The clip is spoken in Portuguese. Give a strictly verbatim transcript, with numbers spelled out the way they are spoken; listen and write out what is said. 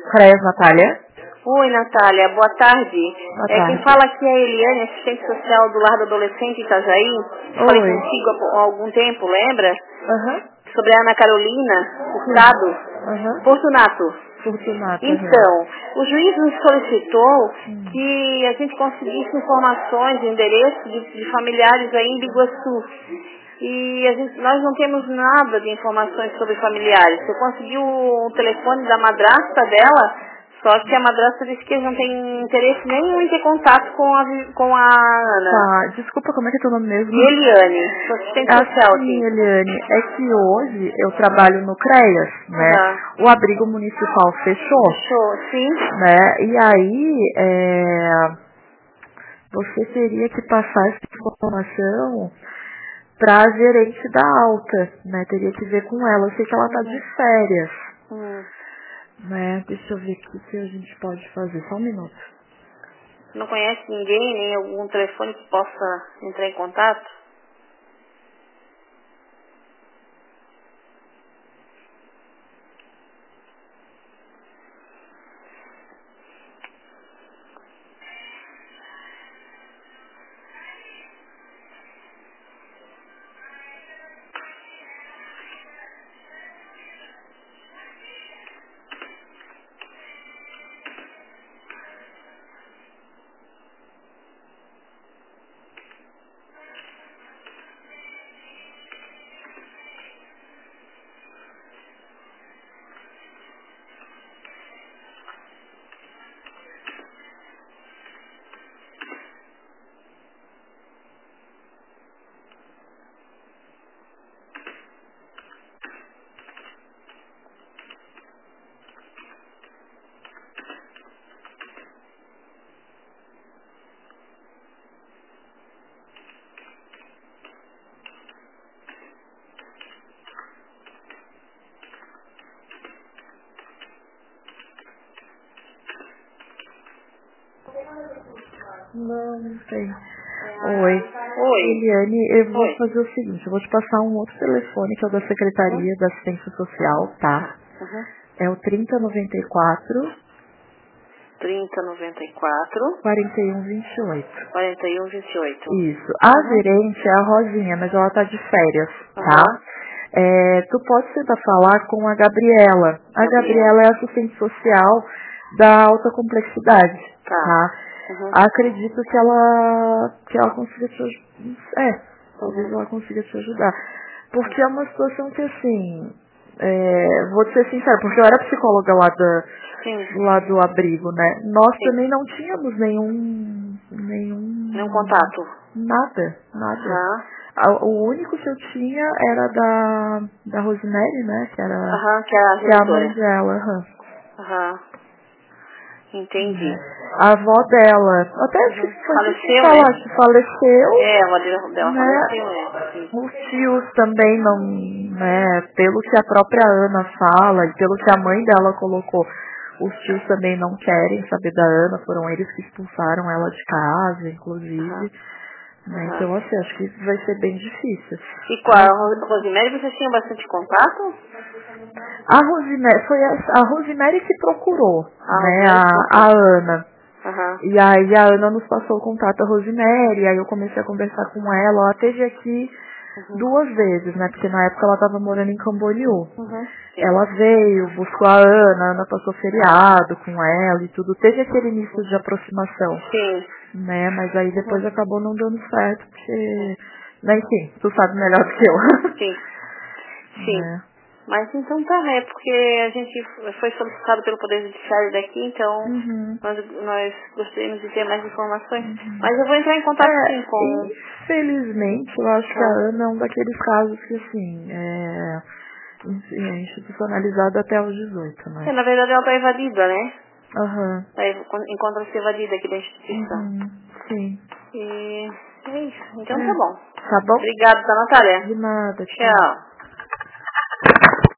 CREAS, Natália? Oi, Natália, boa tarde. Boa é, tarde. Quem fala aqui é a Eliane, assistente social do Lar do Adolescente em Itajaí. Falei Oi. contigo há há algum tempo, lembra? Aham. Sobre a Ana Carolina Furtado, Aham. Fortunato. Fortunato, aham. Então, o juiz nos solicitou Hum. que a gente conseguisse informações, endereço de, de familiares aí em Biguaçu. E a gente, nós não temos nada de informações sobre familiares. Você conseguiu o telefone da madrasta dela, só que a madrasta disse que eles não têm interesse nenhum em ter contato com a, Vi- com a Ana. Tá, desculpa, como é que é teu nome mesmo? Eliane, sou assistente social Assim, aqui. Eliane, é que hoje eu trabalho no CREAS, né? Aham. O abrigo municipal fechou, Fechou, sim? né? E aí, é, você teria que passar essa informação para a gerente da alta, né? Teria que ver com ela. Eu sei que ela tá de férias, Hum. né? Deixa eu ver aqui o que a gente pode fazer. Só um minuto. Não conhece ninguém, nem algum telefone que possa entrar em contato? Não, não tem. Oi. Oi. Eliane, eu vou Oi. fazer o seguinte, eu vou te passar um outro telefone que é o da Uhum. Secretaria da Assistência Social, tá? Uhum. É o trinta noventa e quatro, trinta, noventa e quatro, quarenta e um vinte e oito. quarenta e um, vinte e oito. Isso. A Uhum. gerente é a Rosinha, mas ela tá de férias, tá? Uhum. É, tu pode tentar falar com a Gabriela. A Gabriela. Gabriela é assistente social da alta complexidade, Tá. tá? Uhum. Acredito que ela que ela consiga te ajudar. É, talvez Uhum. ela consiga te ajudar. Porque é uma situação que assim, é, vou te ser sincera, porque eu era psicóloga lá da, Sim. lá do abrigo, né? Nós Sim. também não tínhamos nenhum nenhum Nenhum contato. nada, nada. Aham. A- O único que eu tinha era da, da Rosemary, né? Que era, Aham, que é a que é a mãe diretora. dela. Aham. Aham. Entendi. Né. A avó dela, até acho que Uhum. foi isso que me Faleceu, né? falar, que faleceu, É, a avó dela dela né? faleceu, né? Sim. Os tios também não, né? Pelo que a própria Ana fala e pelo que a mãe dela colocou, os tios também não querem saber da Ana, foram eles que expulsaram ela de casa, Aham. inclusive. Né? Aham. Então, assim, acho que vai ser bem difícil. E com a Mas Ro- Rosemary vocês tinham bastante contato? a Rosemary, foi a, a Rosemary que procurou, A né, Rosemary que a, a procurou. Ana. Aham. E aí a Ana nos passou o contato da Rosemary, aí eu comecei a conversar com ela, ela esteve aqui Uhum. duas vezes, né, porque na época ela estava morando em Camboriú. Uhum. Sim. Ela veio, buscou a Ana, a Ana passou feriado com ela e tudo, teve aquele início de aproximação, Sim. né, mas aí depois Uhum. acabou não dando certo, porque, né, enfim, tu sabe melhor do que eu. Sim. Sim. né. Mas então tá, é porque a gente foi solicitado pelo Poder Judiciário daqui, então Uhum. nós, nós gostaríamos de ter mais informações. Uhum. Mas eu vou entrar em contato sim É, com... infelizmente, eu acho que Tá. a Ana é um daqueles casos que, assim, é, enfim, é institucionalizado até os dezoito, É, né? na verdade ela tá evadida, né? Aham. Tá, ev- encontra-se evadida aqui da instituição. Uhum. Sim. E é isso. Então tá É. bom. Tá bom? Obrigada, tá, Natália? De nada, tchau. Tchau.